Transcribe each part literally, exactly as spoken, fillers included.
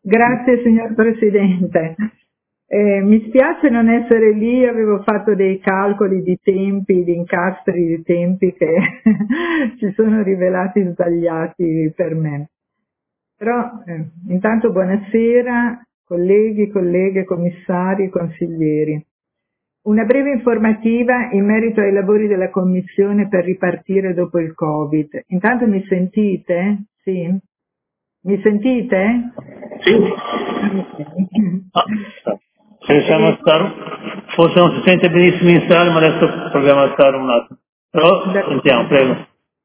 Grazie signor Presidente. Eh, mi spiace non essere lì, avevo fatto dei calcoli di tempi, di incastri di tempi che si sono rivelati sbagliati per me. Però eh, intanto buonasera colleghi, colleghe, commissari, consiglieri. Una breve informativa in merito ai lavori della Commissione per ripartire dopo il Covid. Intanto mi sentite? Sì? Mi sentite? Sì. Ah, se riusciamo a stare, forse non si sente benissimo in sala, ma adesso proviamo a stare un attimo. Però sentiamo, prego.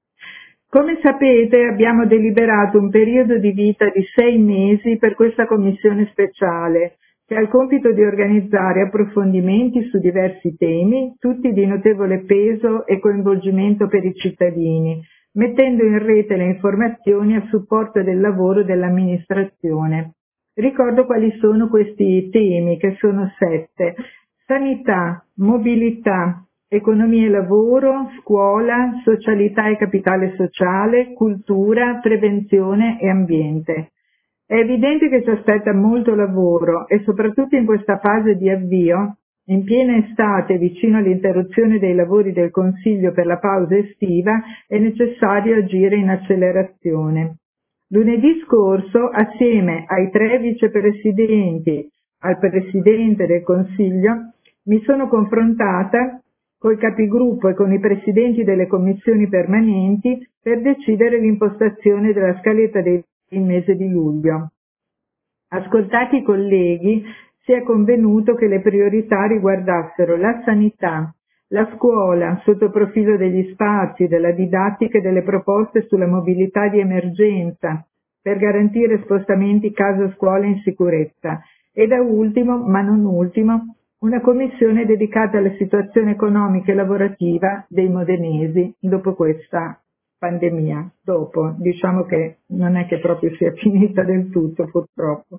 Come sapete abbiamo deliberato un periodo di vita di sei mesi per questa commissione speciale, che ha il compito di organizzare approfondimenti su diversi temi, tutti di notevole peso e coinvolgimento per i cittadini, mettendo in rete le informazioni a supporto del lavoro dell'amministrazione. Ricordo quali sono questi temi, che sono sette: sanità, mobilità, economia e lavoro, scuola, socialità e capitale sociale, cultura, prevenzione e ambiente. È evidente che ci aspetta molto lavoro e soprattutto in questa fase di avvio, in piena estate, vicino all'interruzione dei lavori del Consiglio per la pausa estiva, è necessario agire in accelerazione. Lunedì scorso, assieme ai tre vicepresidenti, al Presidente del Consiglio, mi sono confrontata coi capigruppo e con i presidenti delle commissioni permanenti per decidere l'impostazione della scaletta del mese di luglio. Ascoltati i colleghi, si è convenuto che le priorità riguardassero la sanità, la scuola sotto profilo degli spazi, della didattica e delle proposte sulla mobilità di emergenza per garantire spostamenti casa-scuola in sicurezza e da ultimo, ma non ultimo, una commissione dedicata alla situazione economica e lavorativa dei modenesi dopo questa pandemia. Dopo, diciamo che non è che proprio sia finita del tutto purtroppo.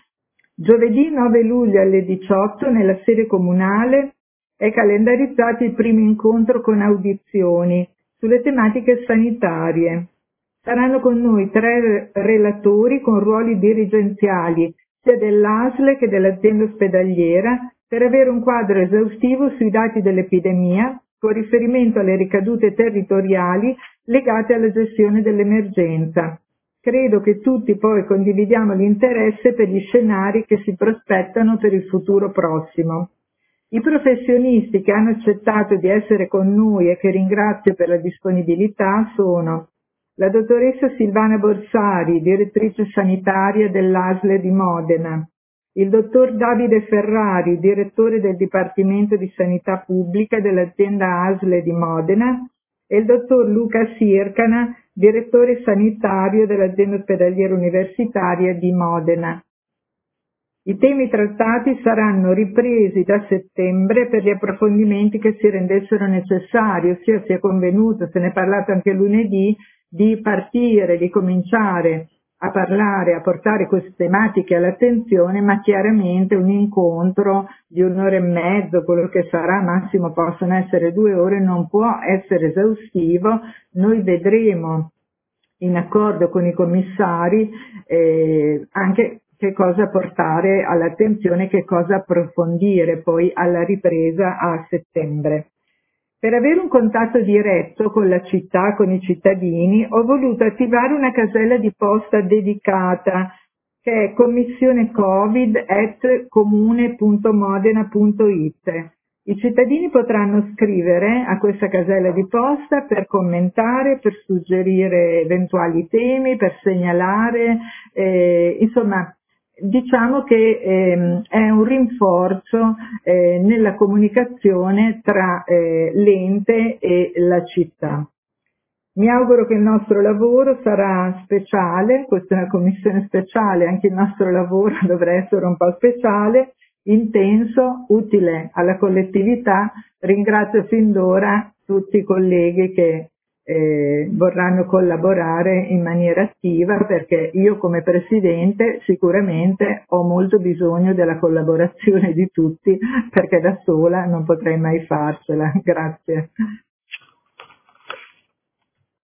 Giovedì nove luglio alle diciotto nella sede comunale è calendarizzato il primo incontro con audizioni sulle tematiche sanitarie. Saranno con noi tre relatori con ruoli dirigenziali sia dell'A S L che dell'azienda ospedaliera per avere un quadro esaustivo sui dati dell'epidemia con riferimento alle ricadute territoriali legate alla gestione dell'emergenza. Credo che tutti poi condividiamo l'interesse per gli scenari che si prospettano per il futuro prossimo. I professionisti che hanno accettato di essere con noi e che ringrazio per la disponibilità sono la dottoressa Silvana Borsari, direttrice sanitaria dell'A S L di Modena, il dottor Davide Ferrari, direttore del Dipartimento di Sanità Pubblica dell'azienda A S L di Modena, e il dottor Luca Sircana, direttore sanitario dell'azienda ospedaliera universitaria di Modena. I temi trattati saranno ripresi da settembre per gli approfondimenti che si rendessero necessari, ossia si è convenuto, se ne è parlato anche lunedì, di partire, di cominciare a parlare, a portare queste tematiche all'attenzione, ma chiaramente un incontro di un'ora e mezzo, quello che sarà, massimo possono essere due ore, non può essere esaustivo. Noi vedremo in accordo con i commissari eh, anche che cosa portare all'attenzione, che cosa approfondire poi alla ripresa a settembre. Per avere un contatto diretto con la città, con i cittadini, ho voluto attivare una casella di posta dedicata che è commissione covid at comune punto modena punto it. I cittadini potranno scrivere a questa casella di posta per commentare, per suggerire eventuali temi, per segnalare, eh, insomma, diciamo che ehm, è un rinforzo eh, nella comunicazione tra eh, l'ente e la città. Mi auguro che il nostro lavoro sarà speciale, questa è una commissione speciale, anche il nostro lavoro dovrà essere un po' speciale, intenso, utile alla collettività. Ringrazio fin d'ora tutti i colleghi che eh, vorranno collaborare in maniera attiva, perché io come Presidente sicuramente ho molto bisogno della collaborazione di tutti, perché da sola non potrei mai farcela. Grazie.